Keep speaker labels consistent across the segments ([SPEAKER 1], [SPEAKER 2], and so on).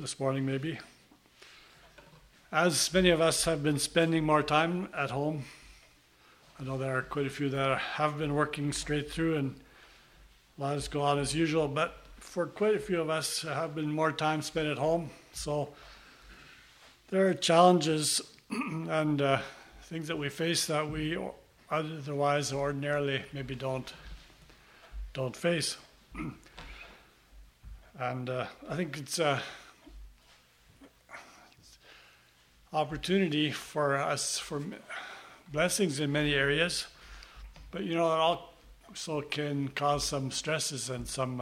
[SPEAKER 1] this morning maybe. As many of us have been spending more time at home, I know there are quite a few that have been working straight through and lives go on as usual, but for quite a few of us have been more time spent at home. So there are challenges and things that we face that we otherwise ordinarily maybe don't face. And I think it's an opportunity for us for blessings in many areas, but it also can cause some stresses and some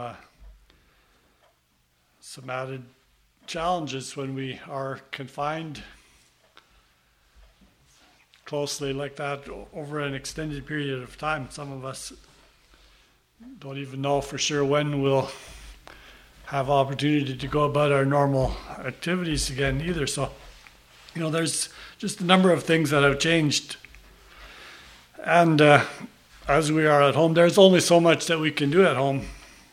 [SPEAKER 1] added challenges when we are confined closely like that over an extended period of time. Some of us don't even know for sure when we'll have opportunity to go about our normal activities again either. So, there's just a number of things that have changed. And as we are at home, there's only so much that we can do at home.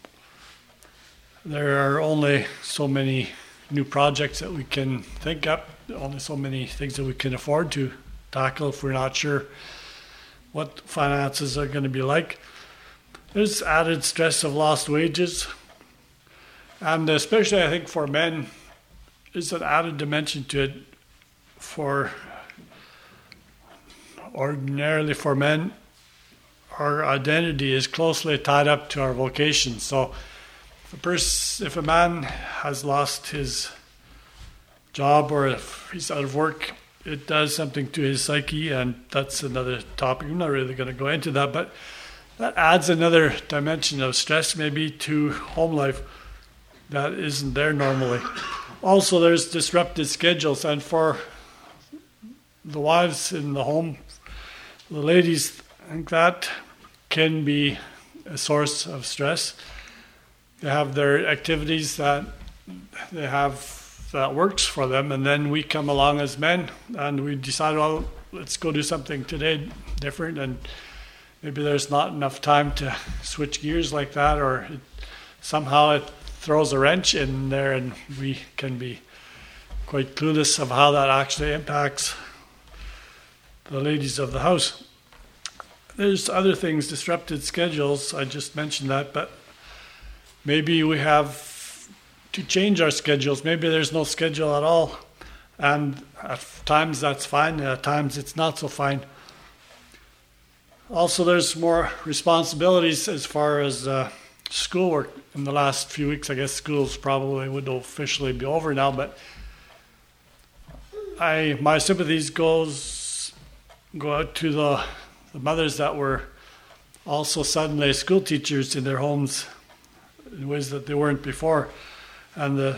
[SPEAKER 1] There are only so many new projects that we can think up, only so many things that we can afford to tackle if we're not sure what finances are going to be like. There's added stress of lost wages. And especially I think for men, there's an added dimension to it. Ordinarily for men, our identity is closely tied up to our vocation. So if a man has lost his job or if he's out of work, it does something to his psyche, and that's another topic. I'm not really going to go into that, but that adds another dimension of stress maybe to home life that isn't there normally. Also, there's disrupted schedules, and for the wives in the home, the ladies, I think that can be a source of stress. They have their activities that they have that works for them, and then we come along as men and we decide, well, let's go do something today different, and maybe there's not enough time to switch gears like that, or somehow it throws a wrench in there and we can be quite clueless of how that actually impacts the ladies of the house. There's other things, disrupted schedules, I just mentioned that, but maybe we have to change our schedules. Maybe there's no schedule at all, and at times that's fine, and at times it's not so fine. Also, there's more responsibilities as far as schoolwork. In the last few weeks, I guess schools probably would officially be over now, but my sympathies go out to the mothers that were also suddenly school teachers in their homes in ways that they weren't before, and the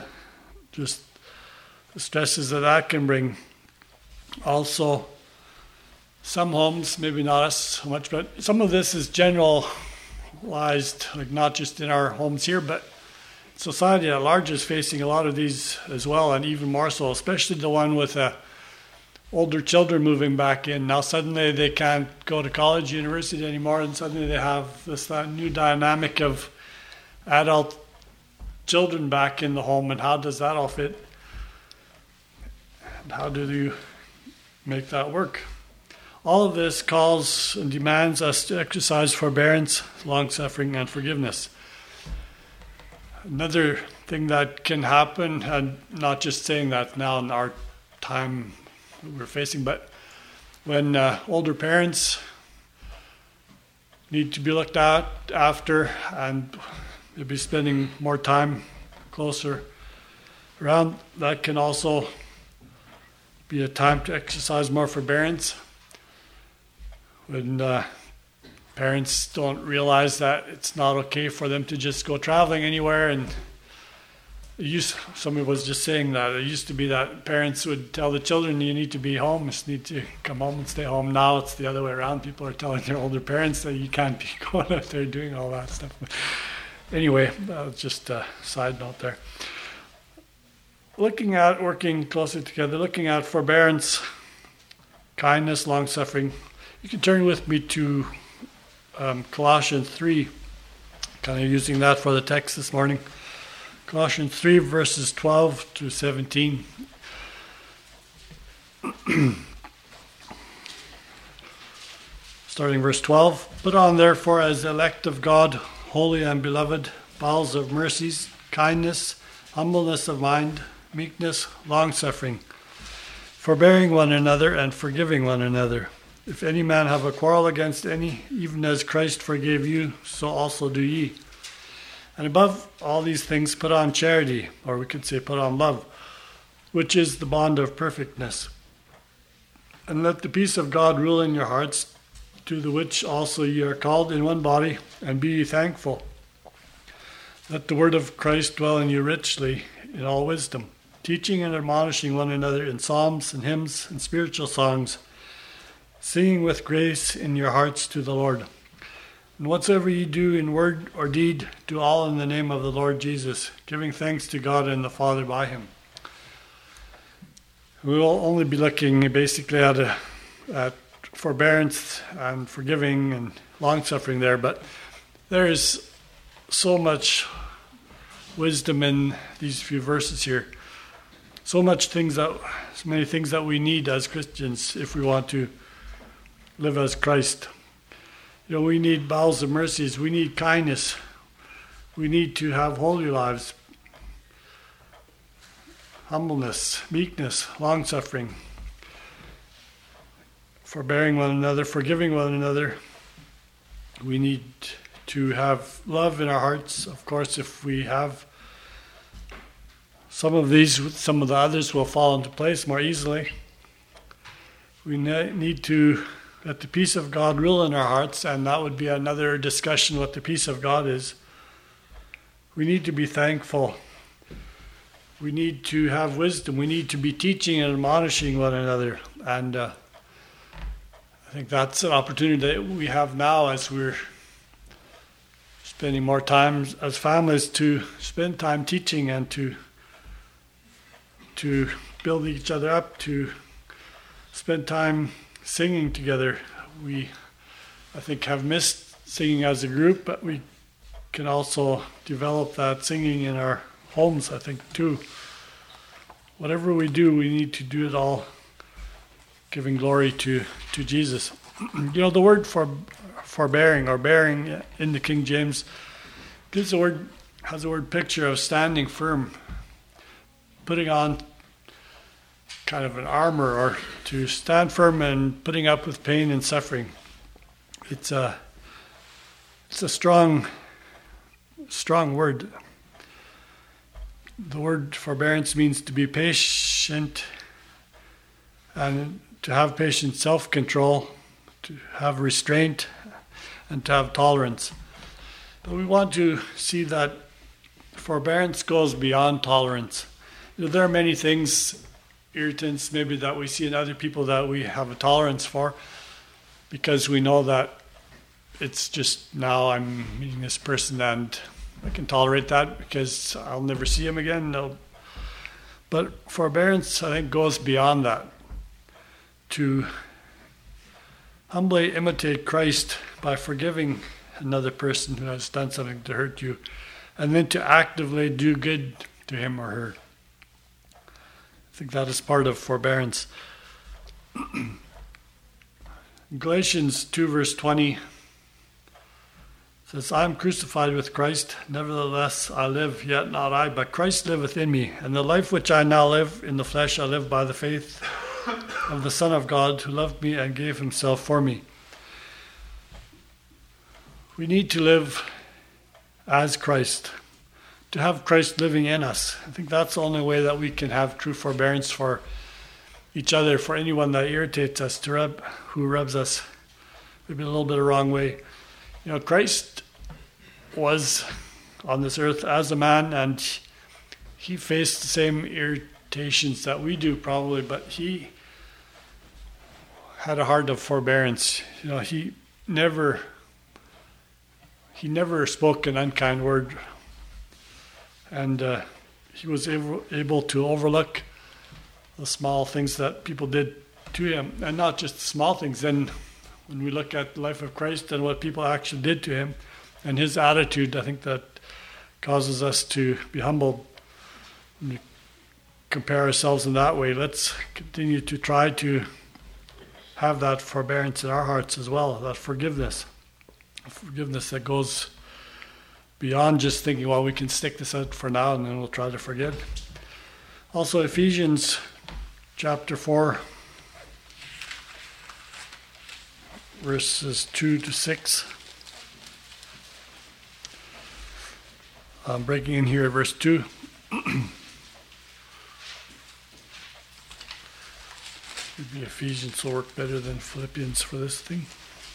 [SPEAKER 1] stresses that can bring. Also, some homes, maybe not us so much, but some of this is generalized, like not just in our homes here, but society at large is facing a lot of these as well, and even more so, especially the one with older children moving back in. Now suddenly they can't go to college, university anymore, and suddenly they have this new dynamic of adult children back in the home, and how does that all fit? And how do you make that work? All of this calls and demands us to exercise forbearance, long-suffering, and forgiveness. Another thing that can happen, and not just saying that now in our time we're facing, but when older parents need to be looked after and maybe spending more time closer around, that can also be a time to exercise more forbearance. When parents don't realize that it's not okay for them to just go traveling anywhere, and somebody was just saying that it used to be that parents would tell the children, you need to be home, you just need to come home and stay home. Now it's the other way around. People are telling their older parents that you can't be going out there doing all that stuff. Anyway, just a side note there. Looking at working closely together, looking at forbearance, kindness, long-suffering. You can turn with me to Colossians 3, kind of using that for the text this morning. Colossians 3, verses 12 to 17. Starting verse 12. Put on therefore as elect of God, holy and beloved, bowels of mercies, kindness, humbleness of mind, meekness, long-suffering, forbearing one another and forgiving one another. If any man have a quarrel against any, even as Christ forgave you, so also do ye. And above all these things put on charity, or we could say put on love, which is the bond of perfectness. And let the peace of God rule in your hearts, to the which also ye are called in one body, and be ye thankful. Let the word of Christ dwell in you richly in all wisdom, teaching and admonishing one another in psalms and hymns and spiritual songs, singing with grace in your hearts to the Lord. And whatsoever ye do in word or deed, do all in the name of the Lord Jesus, giving thanks to God and the Father by him. We will only be looking basically at forbearance and forgiving and long-suffering there, but there is so much wisdom in these few verses here. So many things that we need as Christians if we want to live as Christ. You know, we need bowels of mercies. We need kindness. We need to have holy lives. Humbleness, meekness, long-suffering, forbearing one another, forgiving one another. We need to have love in our hearts. Of course, if we have some of these, some of the others will fall into place more easily. We need to let the peace of God rule in our hearts, and that would be another discussion what the peace of God is. We need to be thankful. We need to have wisdom. We need to be teaching and admonishing one another. And I think that's an opportunity that we have now as we're spending more time as families to spend time teaching and to build each other up, to spend time singing together. We, I think, have missed singing as a group, but we can also develop that singing in our homes, I think, too. Whatever we do, we need to do it all giving glory to Jesus. You know, the word forbearing or bearing in the King James has a word picture of standing firm, putting on kind of an armor, or to stand firm and putting up with pain and suffering. It's a strong word. The word forbearance means to be patient and to have patient self-control, to have restraint, and to have tolerance. But we want to see that forbearance goes beyond tolerance. You know, there are many things, irritants maybe, that we see in other people that we have a tolerance for, because we know that it's just, now I'm meeting this person and I can tolerate that because I'll never see him again. No. But forbearance, I think, goes beyond that. To humbly imitate Christ by forgiving another person who has done something to hurt you, and then to actively do good to him or her. I think that is part of forbearance. Galatians 2 verse 20 says, I am crucified with Christ, nevertheless I live, yet not I, but Christ liveth in me. And the life which I now live in the flesh, I live by the faith of the Son of God, who loved me and gave himself for me. We need to live as Christ, to have Christ living in us. I think that's the only way that we can have true forbearance for each other, for anyone that irritates us, who rubs us maybe a little bit the wrong way. You know, Christ was on this earth as a man, and he faced the same irritations that we do probably, but he had a heart of forbearance. You know, he never spoke an unkind word, and he was able to overlook the small things that people did to him, and not just the small things. Then when we look at the life of Christ and what people actually did to him and his attitude, I think that causes us to be humble and compare ourselves in that way. Let's continue to try to have that forbearance in our hearts as well, that forgiveness that goes beyond just thinking, well, we can stick this out for now and then we'll try to forget. Also, Ephesians chapter 4, verses 2 to 6. I'm breaking in here at verse 2. Maybe Ephesians will work better than Philippians for this thing.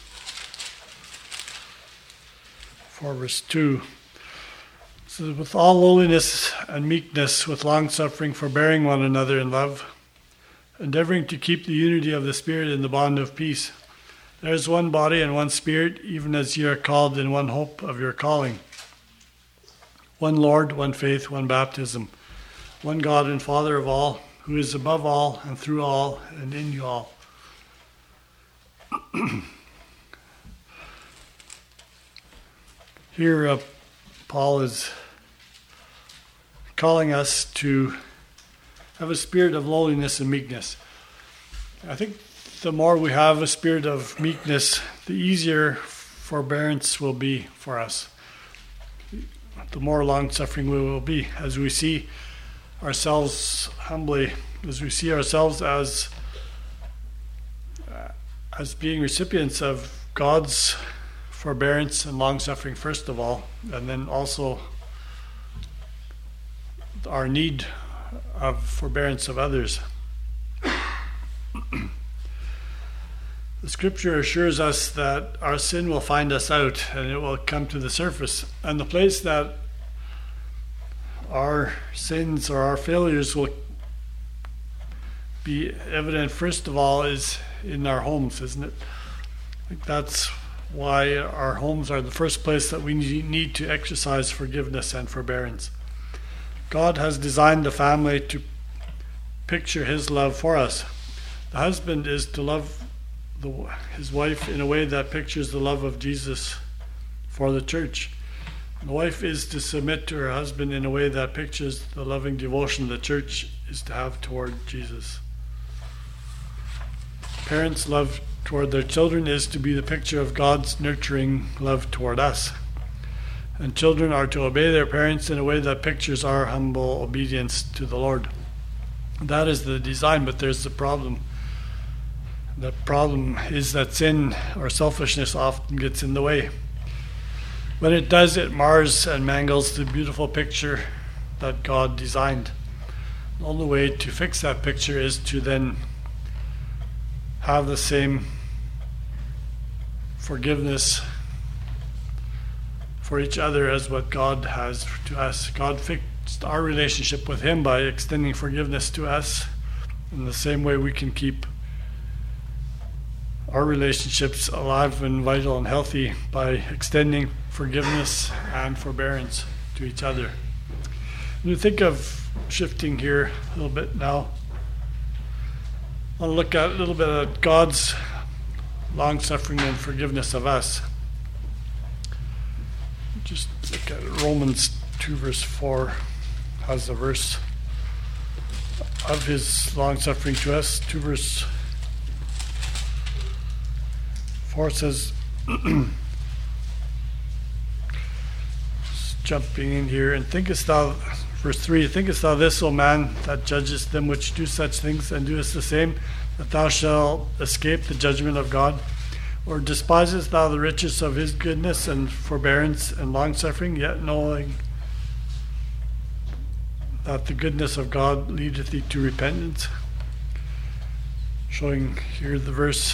[SPEAKER 1] 4 verse 2. It says, with all lowliness and meekness, with long-suffering, forbearing one another in love, endeavoring to keep the unity of the Spirit in the bond of peace. There is one body and one Spirit, even as ye are called in one hope of your calling. One Lord, one faith, one baptism, one God and Father of all, who is above all and through all and in you all. Here Paul is calling us to have a spirit of lowliness and meekness. I think the more we have a spirit of meekness, the easier forbearance will be for us. The more long-suffering we will be as we see ourselves humbly, as we see ourselves as being recipients of God's forbearance and long-suffering first of all, and then also our need of forbearance of others. The scripture assures us that our sin will find us out and it will come to the surface. And the place that our sins or our failures will be evident first of all is in our homes, isn't it? I think that's why our homes are the first place that we need to exercise forgiveness and forbearance. God has designed the family to picture his love for us. The husband is to love his wife in a way that pictures the love of Jesus for the church. The wife is to submit to her husband in a way that pictures the loving devotion the church is to have toward Jesus. Parents' love toward their children is to be the picture of God's nurturing love toward us. And children are to obey their parents in a way that pictures our humble obedience to the Lord. That is the design, but there's the problem. The problem is that sin or selfishness often gets in the way. When it does, it mars and mangles the beautiful picture that God designed. The only way to fix that picture is to then have the same forgiveness for each other as what God has to us. God fixed our relationship with him by extending forgiveness to us. In the same way we can keep our relationships alive and vital and healthy by extending forgiveness and forbearance to each other. When you think of shifting here a little bit now, I want to look at a little bit at God's long-suffering and forgiveness of us. Just look at Romans 2 verse 4 has a verse of his long-suffering to us. 2 verse 4 says, jumping in here, and thinkest thou, verse 3, thinkest thou this, O man, that judgest them which do such things, and doest the same, that thou shalt escape the judgment of God? Or despisest thou the riches of his goodness and forbearance and longsuffering, yet knowing that the goodness of God leadeth thee to repentance? Showing here the verse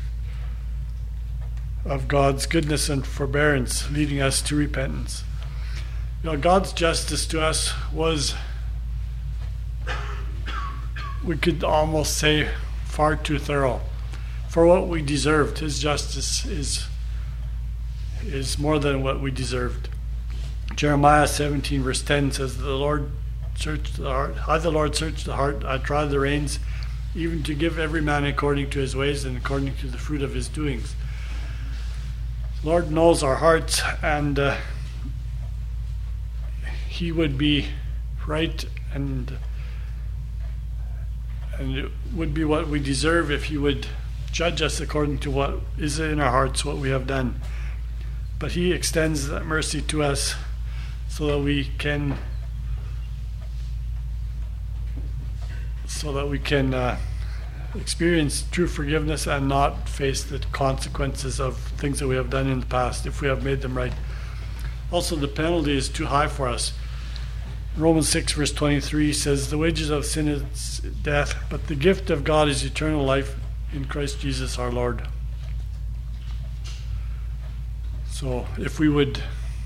[SPEAKER 1] of God's goodness and forbearance leading us to repentance. You know, God's justice to us was, we could almost say, far too thorough. For what we deserved, his justice is more than what we deserved. Jeremiah 17 verse 10 says, the Lord searched the heart. I, the Lord, search the heart. I try the reins, even to give every man according to his ways and according to the fruit of his doings. The Lord knows our hearts, and he would be right, and it would be what we deserve if he would judge us according to what is in our hearts, what we have done. But he extends that mercy to us so that we can experience true forgiveness and not face the consequences of things that we have done in the past if we have made them right. Also, the penalty is too high for us. Romans 6 verse 23 says, "The wages of sin is death, but the gift of God is eternal life in Christ Jesus our Lord." So if we would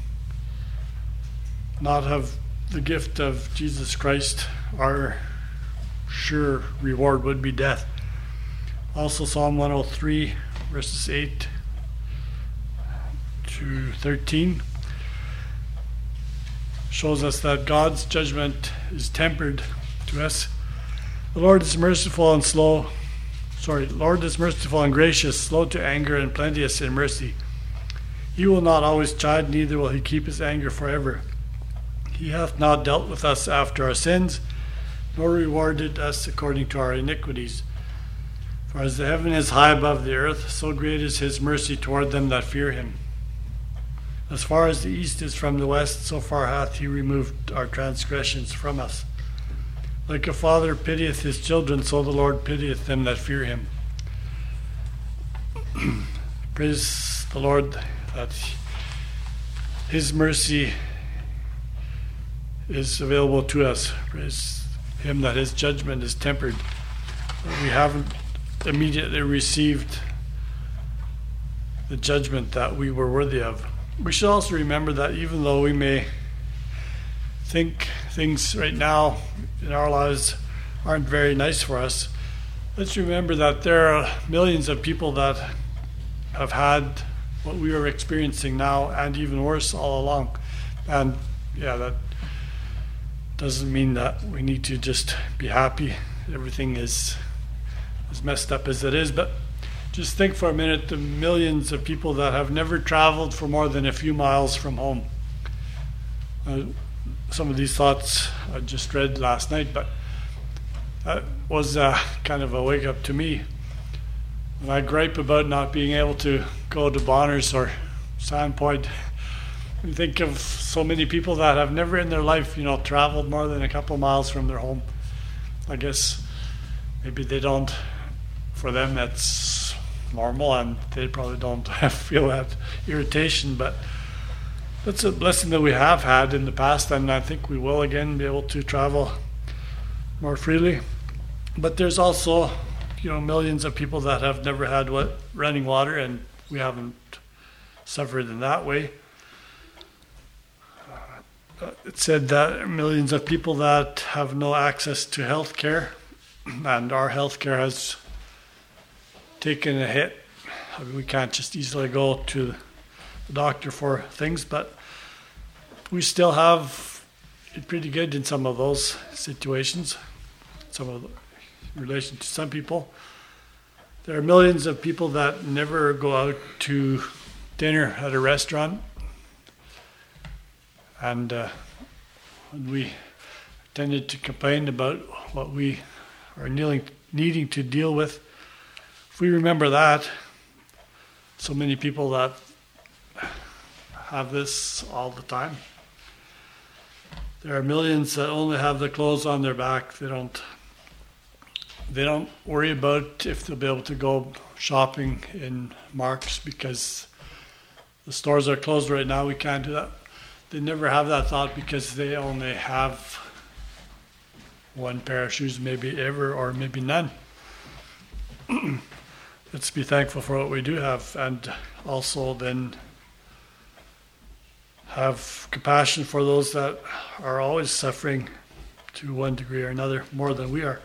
[SPEAKER 1] not have the gift of Jesus Christ, our sure reward would be death. Also, Psalm 103 verses 8 to 13 shows us that God's judgment is tempered to us. The Lord is merciful and gracious, slow to anger and plenteous in mercy. He will not always chide, neither will he keep his anger forever. He hath not dealt with us after our sins, nor rewarded us according to our iniquities. For as the heaven is high above the earth, so great is his mercy toward them that fear him. As far as the east is from the west, so far hath he removed our transgressions from us. Like a father pitieth his children, so the Lord pitieth them that fear him. Praise the Lord that his mercy is available to us. Praise him that his judgment is tempered. We haven't immediately received the judgment that we were worthy of. We should also remember that even though we may think things right now in our lives aren't very nice for us, let's remember that there are millions of people that have had what we are experiencing now and even worse all along. And that doesn't mean that we need to just be happy everything is as messed up as it is, but just think for a minute the millions of people that have never traveled for more than a few miles from home. Some of these thoughts I just read last night, but that was kind of a wake up to me. When I gripe about not being able to go to Bonners or Sandpoint, you think of so many people that have never in their life, traveled more than a couple miles from their home. I guess maybe they don't. For them, that's normal, and they probably don't feel that irritation, but that's a blessing that we have had in the past, and I think we will again be able to travel more freely. But there's also millions of people that have never had running water, and we haven't suffered in that way. It said that millions of people that have no access to health care, and our health care has taken a hit. We can't just easily go to the doctor for things, but we still have it pretty good in some of those situations, in relation to some people. There are millions of people that never go out to dinner at a restaurant, and when we tended to complain about what we are needing to deal with, if we remember that, so many people that have this all the time. There are millions that only have the clothes on their back. They don't worry about if they'll be able to go shopping in Marks because the stores are closed right now. We can't do that. They never have that thought because they only have one pair of shoes, maybe ever, or maybe none. Let's be thankful for what we do have, and also then have compassion for those that are always suffering to one degree or another more than we are.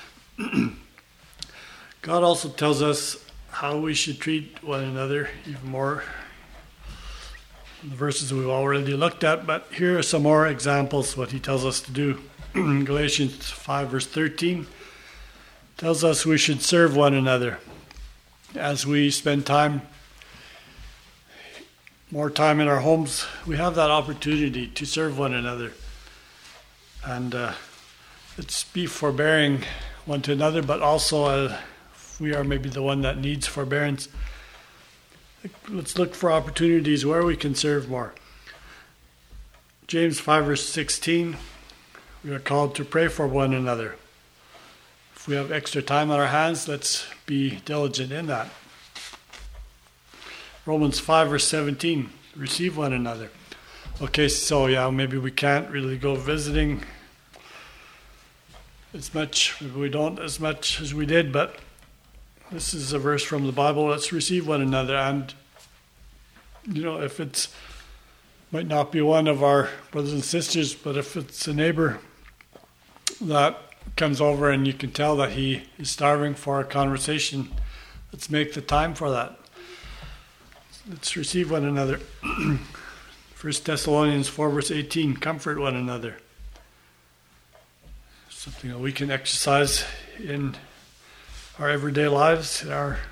[SPEAKER 1] God also tells us how we should treat one another even more in the verses we've already looked at, but here are some more examples what he tells us to do. Galatians 5 verse 13 tells us we should serve one another. As we spend more time in our homes, we have that opportunity to serve one another. And let's be forbearing one to another, but also if we are maybe the one that needs forbearance, let's look for opportunities where we can serve more. James 5 verse 16, we are called to pray for one another. If we have extra time on our hands, let's be diligent in that. Romans 5 verse 17, receive one another. Okay, so maybe we can't really go visiting as much, maybe we don't as much as we did, but this is a verse from the Bible. Let's receive one another. And, if it's, might not be one of our brothers and sisters, but if it's a neighbor that comes over and you can tell that he is starving for a conversation, let's make the time for that. Let's receive one another. 1 Thessalonians 4 verse 18, comfort one another. Something that we can exercise in our everyday lives,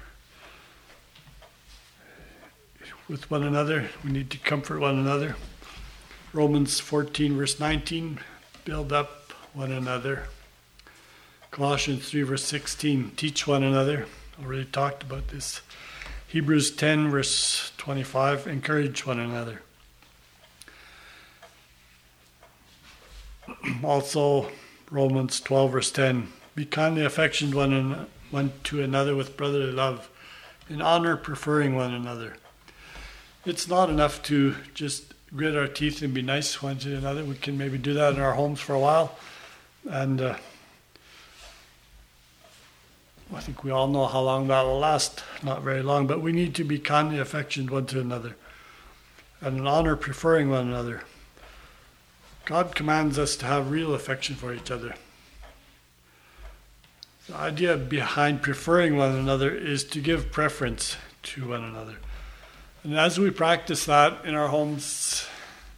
[SPEAKER 1] with one another. We need to comfort one another. Romans 14 verse 19, build up one another. Colossians 3 verse 16, teach one another. Already talked about this. Hebrews 10 verse 25, encourage one another. Also, Romans 12 verse 10, be kindly affectioned one to another with brotherly love, in honor preferring one another. It's not enough to just grit our teeth and be nice one to another. We can maybe do that in our homes for a while, and I think we all know how long that will last. Not very long, but we need to be kindly affectioned one to another, and in honor preferring one another. God commands us to have real affection for each other. The idea behind preferring one another is to give preference to one another. And as we practice that in our homes,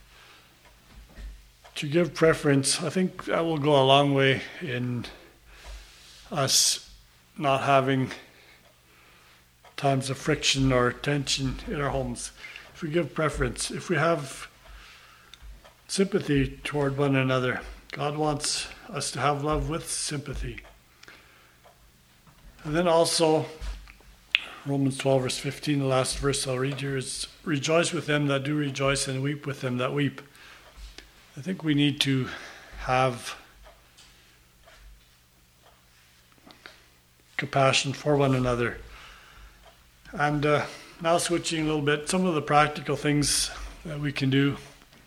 [SPEAKER 1] to give preference, I think that will go a long way in us not having times of friction or tension in our homes. If we give preference, if we have sympathy toward one another, God wants us to have love with sympathy. And then also, Romans 12 verse 15, the last verse I'll read here is, rejoice with them that do rejoice and weep with them that weep. I think we need to have compassion for one another. And now switching a little bit, some of the practical things that we can do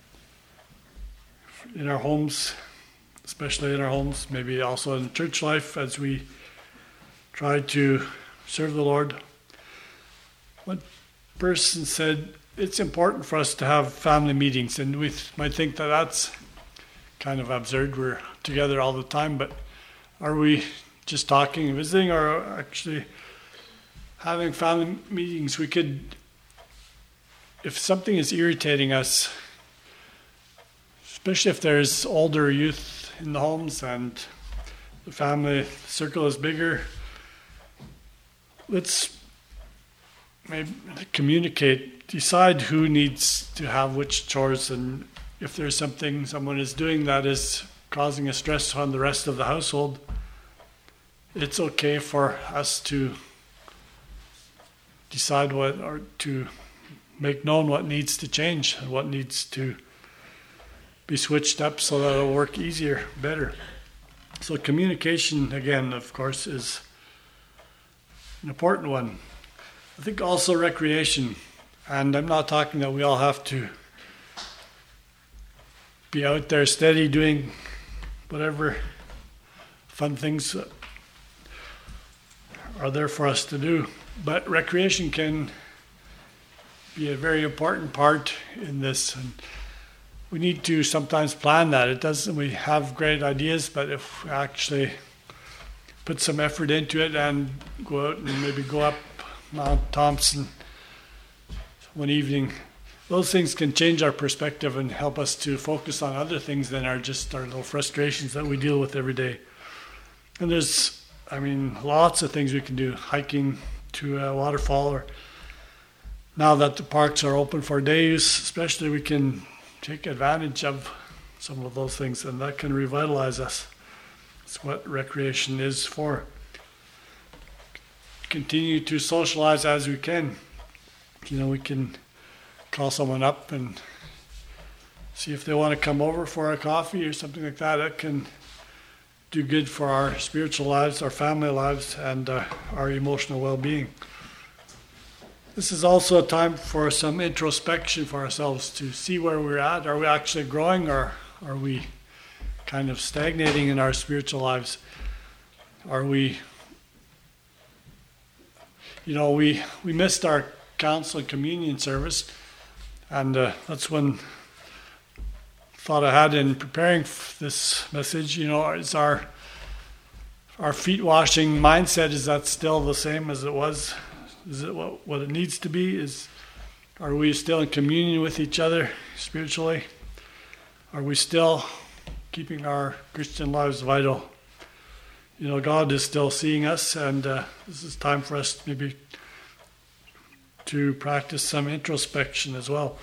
[SPEAKER 1] in our homes, especially in our homes, maybe also in church life as we try to serve the Lord. One person said it's important for us to have family meetings, and we might think that that's kind of absurd. We're together all the time, but are we just talking and visiting, or actually having family meetings? We could, if something is irritating us, especially if there's older youth in the homes and the family circle is bigger, let's maybe communicate, decide who needs to have which chores, and if there's something someone is doing that is causing a stress on the rest of the household, it's okay for us to decide what, or to make known what needs to change and what needs to be switched up so that it'll work easier, better. So communication, again, of course, is an important one. I think also recreation, and I'm not talking that we all have to be out there steady doing whatever fun things are there for us to do, but recreation can be a very important part in this, and we need to sometimes plan that. It doesn't, we have great ideas, but if we actually put some effort into it and go out and maybe go up Mount Thompson one evening, those things can change our perspective and help us to focus on other things than our little frustrations that we deal with every day. And there's, lots of things we can do. Hiking to a waterfall, or now that the parks are open for day use, especially, we can take advantage of some of those things, and that can revitalize us. It's what recreation is for. Continue to socialize as we can. We can call someone up and see if they want to come over for a coffee or something like that. That can do good for our spiritual lives, our family lives, and our emotional well-being. This is also a time for some introspection for ourselves to see where we're at. Are we actually growing, or are we kind of stagnating in our spiritual lives? Are we, we missed our council and communion service, and that's one thought I had in preparing this message. Is our feet washing mindset, is that still the same as it was? Is it what it needs to be? Are we still in communion with each other spiritually? Are we still keeping our Christian lives vital? God is still seeing us, and this is time for us maybe to practice some introspection as well.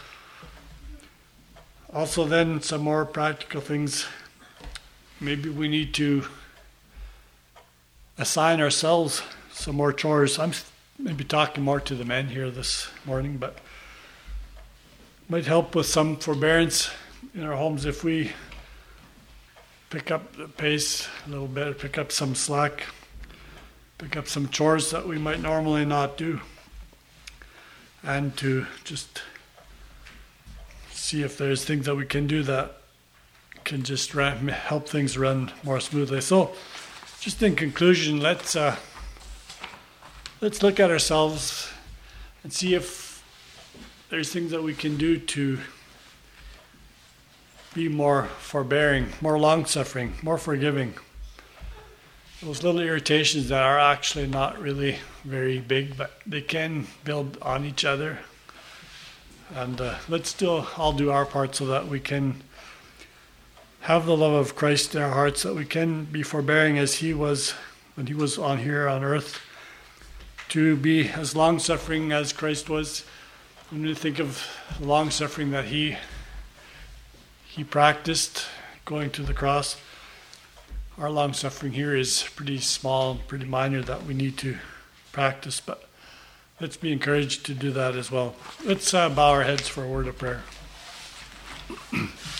[SPEAKER 1] Also then, some more practical things. Maybe we need to assign ourselves some more chores. I'm maybe talking more to the men here this morning, but might help with some forbearance in our homes if we pick up the pace a little bit, pick up some slack, pick up some chores that we might normally not do, and to just see if there's things that we can do that can just help things run more smoothly. So, just in conclusion, let's look at ourselves and see if there's things that we can do to be more forbearing, more long-suffering, more forgiving. Those little irritations that are actually not really very big, but they can build on each other. And let's still all do our part so that we can have the love of Christ in our hearts, that we can be forbearing as he was when he was on here on earth, to be as long-suffering as Christ was. When we think of the long-suffering that he practiced going to the cross, our long-suffering here is pretty small, pretty minor, that we need to practice, but let's be encouraged to do that as well. Let's bow our heads for a word of prayer.